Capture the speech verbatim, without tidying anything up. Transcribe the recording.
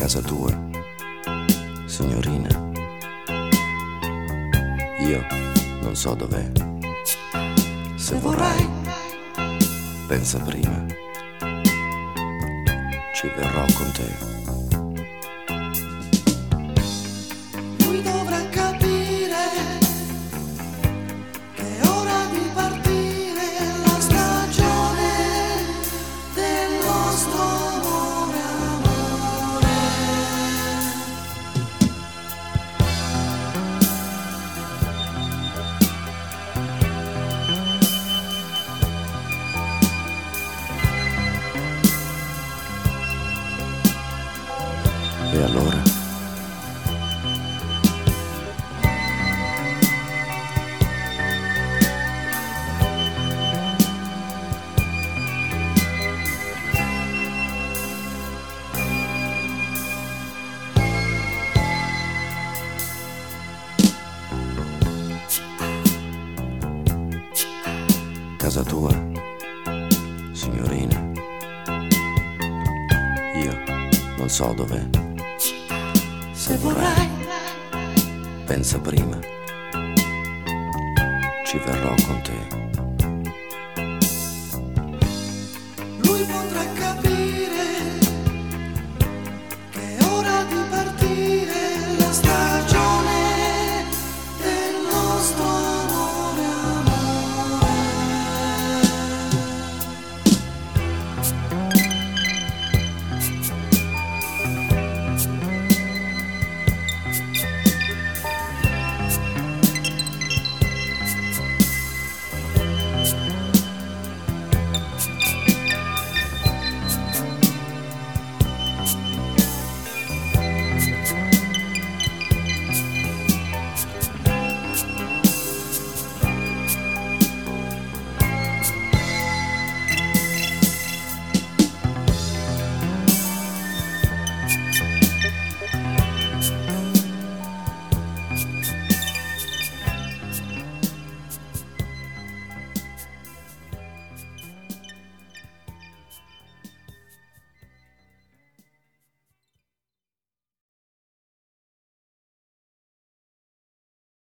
casa tua, signorina. Io non so dov'è. Se vorrai, pensa prima. Ci verrò con te. Lui dovrà capire che è ora di partire, la stagione del nostro amore, amore. E allora? Casa tua, signorina. Io non so dov'è. Se vorrai, pensa prima. Ci verrò con te.